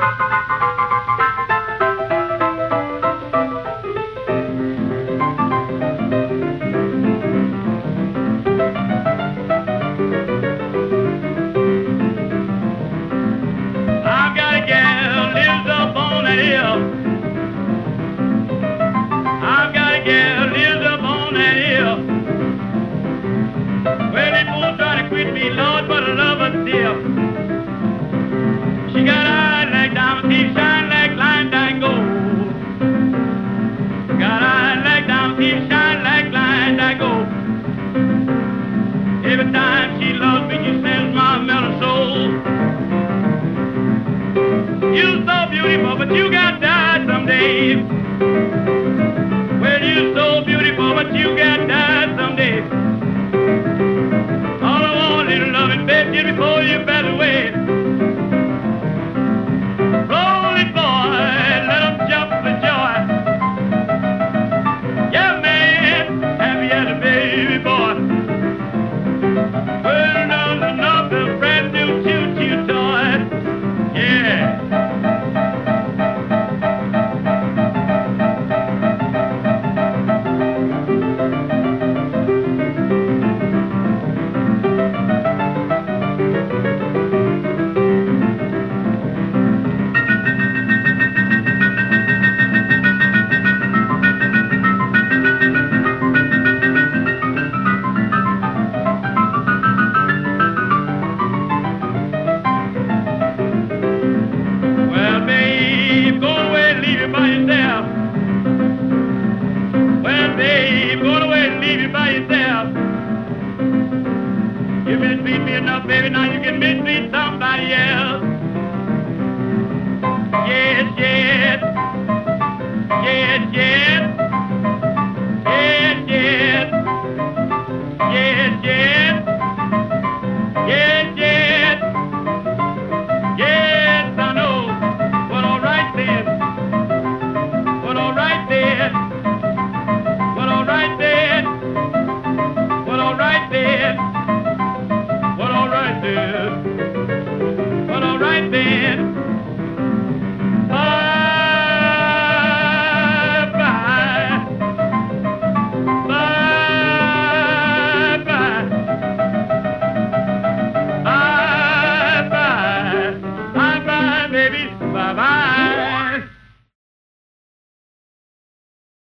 I've got a gal lives up on that hill. I've got a gal lives up on that hill. Well, they both trying to quit me, Lord, but I love her still. She got eyes like diamonds, teeth shine like lime dye gold. Got eyes like diamonds, teeth shine like lime dye gold. Every time she loves me, she sends my mellow soul. You're so beautiful, but you got to die someday. Well, you're so beautiful, but you got to die someday. All I want is loving, baby, just before you pass away.